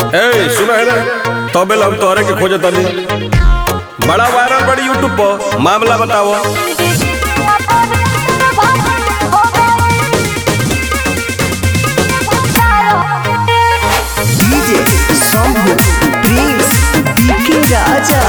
ए सुना है ना तबे हम तोहरे के खोजे तनी बड़ा वायरल बड़ी यूट्यूब पर मामला बताओ। डीजे शंभू प्रिंस बीके राजा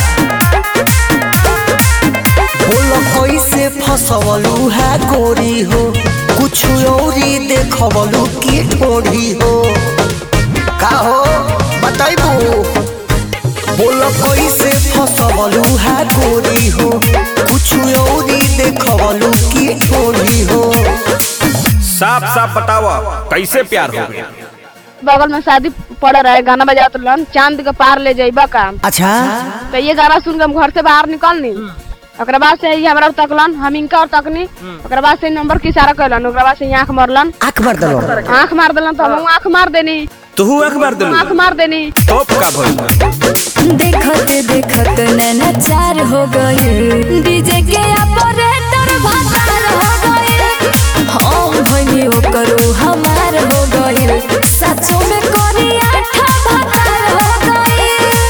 बोलो कैसे फसवलू है गोरी हो कुछ औरी देखवलू की ठोड़ी हो का हो बताइबू बोलो कैसे फसवलू है गोरी हो कुछ औरी देखवलू की ठोड़ी हो साफ साफ बताओ कैसे प्यार हो गया। बगल में शादी पड़ रहा है, गाना बजाते लन चांद के पार ले जाइबा का। अच्छा तो ये गाना सुन के हम घर से बाहर निकलनी, ओकरा बाद से ये हमरा तकलन, हम इनका और तकनी, ओकरा बाद से नंबर के इशारा करलन, ओकरा बाद से आंख मारलन, आंख मार दलो आंख मार देलन तो हम आंख मार देनी, तू आंख मार देलू, आंख मार देनी तो का भइल। देखत देखत नैना चार हो गए, डीजे के ऑपरेटर भातार हो गए, हम भइनी ओकरो हमार हो गए, सचो में कोरी आठा भातार हो गए।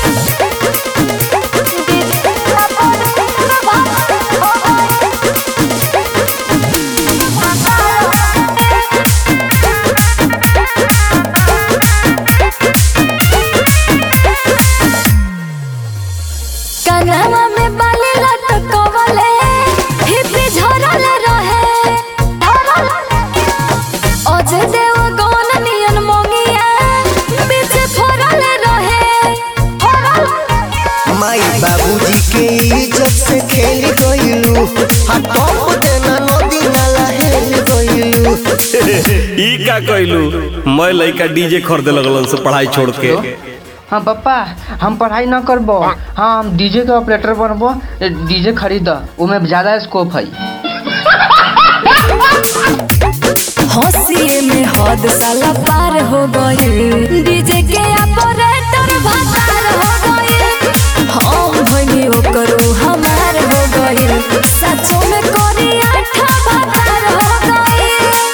कनवा में बाली लटकवले, हिप्पी झरले रहे, अजय देवगन नियन मोंगिया, बीच फोड़ले रहे। माई बाबूजी के इज्जत से खेल गइलू टॉप देना नदी नाला हेल गइलू ई का कहलू मैं लइका डीजे खरीदे लगलन से पढ़ाई छोड़ के। हाँ पापा हम पढ़ाई न करबो, हाँ हम डीजे के ऑपरेटर बनबो, डीजे खरीद उमे ज्यादा स्कोप है। हंसी में हद साला पार हो गए, डीजे के ऑपरेटर भातार हो गए, हम भइनी ओकरो हमार हो गए, सचो में कोरी आठा भातार हो गए।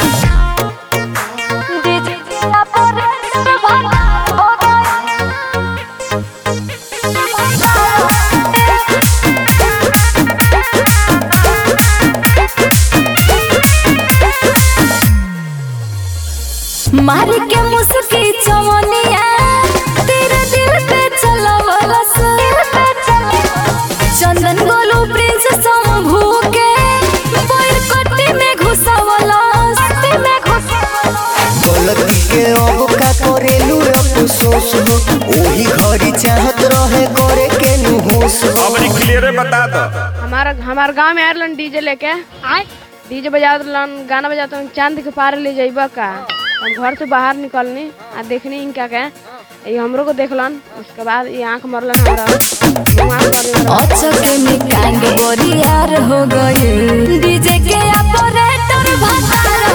डीजे के ऑपरेटर भातार हो मार के मुस्की चवनिया तेरे दिल पे चलवलस, चंदन गोलू प्रिंस शंभू के बोर कट्टी में घुसवलस, गलती के अब का करेलू अफसोस हो ओही घड़ी चाहत रहे करे के नुहोस हो अब क्लियर बता दो। हमार गांव में आयरलन डीजे लेके डीजे बजाते लन, गाना बजाते लन, चांद के पार ले जाइबा का। हम घर से बाहर निकलनी आ देखनी इनका के, ये हमरो को देखलन, उसके बाद ये आंख मरलन हमरा, अचक में कांड बोरियार हो गए, डीजे के ऑपरेटर भातार